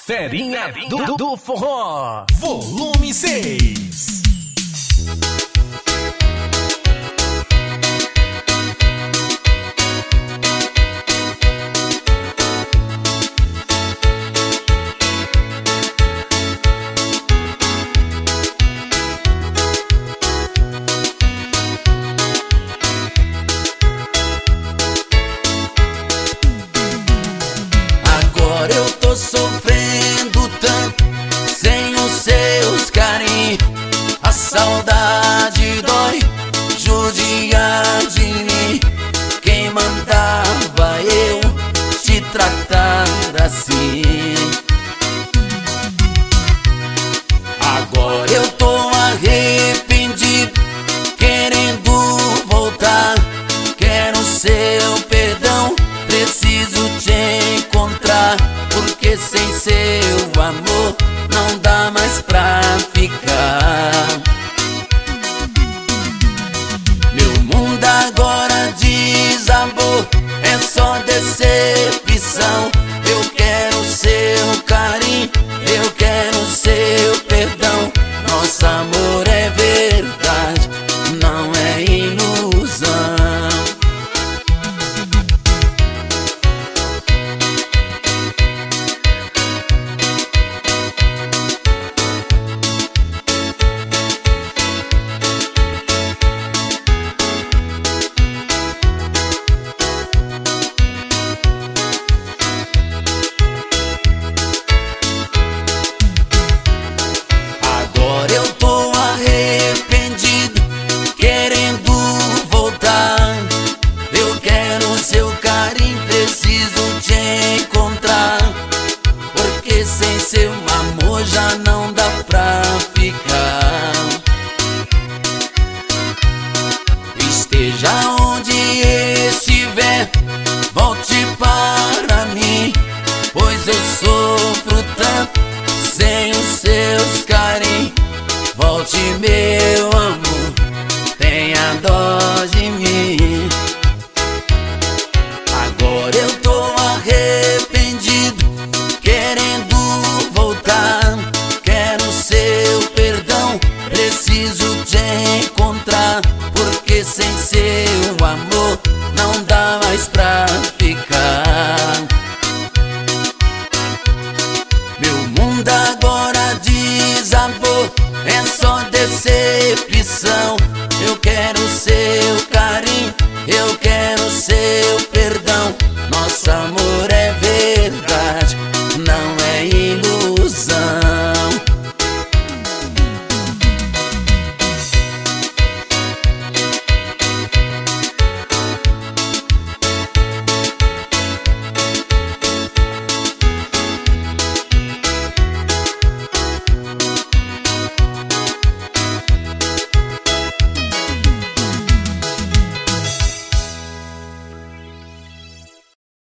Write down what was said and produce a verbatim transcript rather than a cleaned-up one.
Ferinha do, do Forró, volume seis. Agora eu tô sofrendo tanto sem os seus carinhos. A saudade dói, judiar de mim. Quem mandava eu te tratar assim? Agora eu tô arrependido, querendo voltar. Quero seu perdão, preciso te encontrar, porque sem seu amor não dá mais pra ficar. Meu mundo agora desabou, é só decepção. Eu quero seu carinho, eu quero seu perdão. Nosso amor é verdade, não é ilusão. Agora eu tô arrependido, querendo voltar. Eu quero seu carinho, preciso te encontrar, porque sem seu amor já não dá pra ficar. Esteja onde estiver, volte para mim, pois eu sofro tanto sem os seus carinhos. Volte, meu amor, tenha dó de mim. Agora eu tô arrependido, querendo voltar. Quero seu perdão, preciso te encontrar, porque sem seu amor não dá mais pra ficar. Meu mundo agora desabou, é só decepção. Eu quero seu carinho, eu quero seu